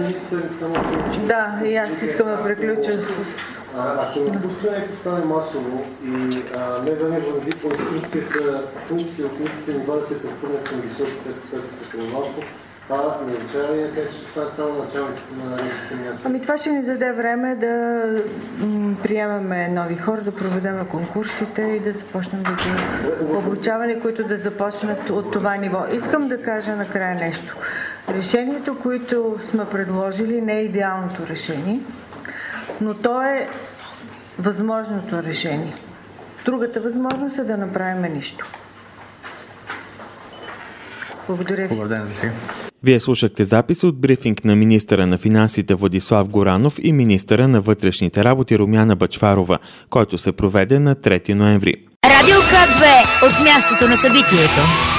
Да, и аз искам да приключа с... Ако отпускането стане масово и МВР върви по инструкцията функция от ниските нива да се прехвърлят към високите, като малко, това не означава ли как ще стане само началниците на самия съд? Ами това ще ни даде време да м- приемаме нови хора, да проведем конкурсите и да започнем да ги обучаване, които да започнат от това ниво. Искам да кажа накрая нещо. Решението, което сме предложили, не е идеалното решение, но то е възможното решение. Другата възможност е да направим нищо. Благодаря ви. Благодаря за сега. Вие слушахте запис от брифинг на министъра на финансите Владислав Горанов и министъра на вътрешните работи Румяна Бъчварова, който се проведе на трети ноември. Радио К две от мястото на събитието.